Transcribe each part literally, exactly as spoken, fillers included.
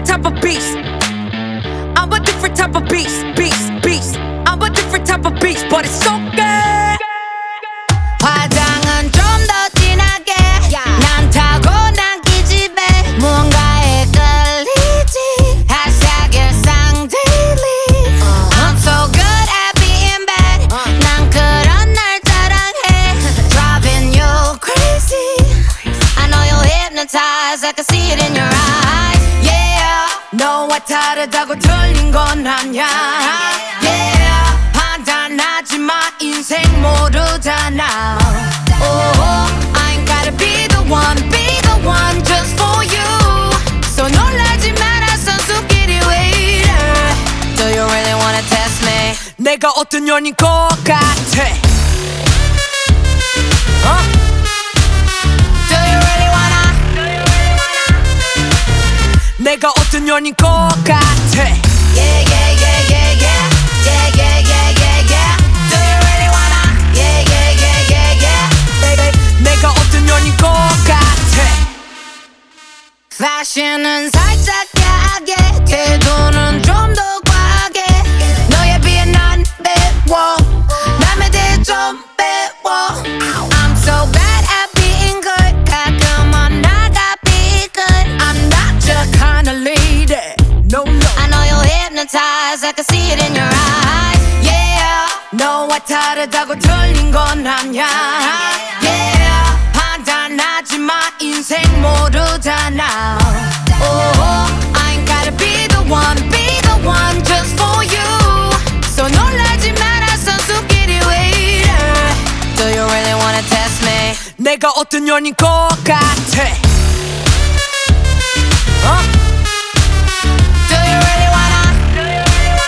type of beast. I'm a different type of beast, beast, beast. I'm a different type of beast, but it's so good. 화장은 좀 더 진하게 난 타고난 기집애 무언가에 끌리지 hashtag 일상 daily. I'm so good at being bad 난 그런 날 자랑해 driving you crazy. I know you're hypnotized, I can see it in your eyes. Yeah, 너와 다르다고 틀린 건 아냐. Yeah, 판단하지 마 인생 모르잖아. Oh, I ain't gotta be the one, be the one just for you. So 놀라지 마라 선수끼리 왜 이래. Do you really wanna test me? 내가 어떤 년인 것 같아? 어? Do you really wanna? 내가 어떤 년인 것 같아? Yeah, yeah, yeah, yeah, yeah. Yeah, yeah, yeah, yeah, yeah. Do you really wanna? Yeah, yeah, yeah, yeah, yeah. 내가 어떤 년인 것 같아? Fashion은 살짝 야하게 태도는 좀 더 과하게 너에 비해 난 배워 남에 대해 좀 배워. I'm so bad at being good 가끔은 나가 be good. I'm not your kind of lady. No, no. I know you're hypnotized, I can see it in your eyes. Yeah, 너와 다르다고 틀린 건 아냐. Yeah, 판단하지 마 인생 모르잖아. Oh, I ain't gotta be the one, be the one just for you. So 놀라지 마라 선수끼리 왜 이래. Do you really wanna test me? 내가 어떤 년인 것 같아? 어? Do you really wanna?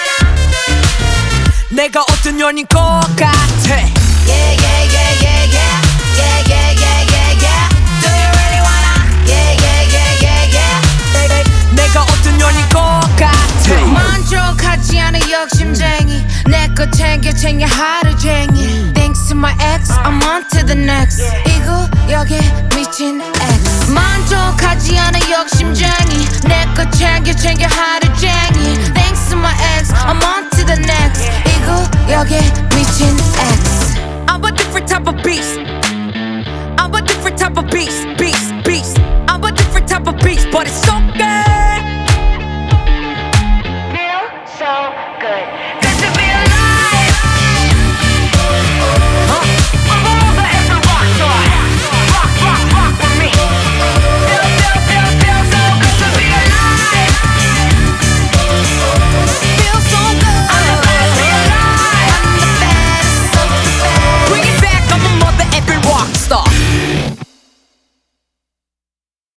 내가 어떤 년인 것 같아? Yeah, yeah, yeah, yeah, yeah. Yeah, yeah, yeah, yeah, yeah. Do you really wanna? Yeah, yeah, yeah, yeah, yeah. 내가 어떤 년인 것 같아? 만족하지 않은 욕심쟁이 내 거 챙겨 챙겨 하루쟁이. Thanks to my ex, I'm on to the next. 이 구역에 미친 ex. 만족하지 않은 욕심쟁이 내 거 챙겨 챙겨 하루쟁이. Thanks to my ex, I'm on to the next. 이 구역에 미친 ex. I'm a different type of beast. I'm a different type of beast.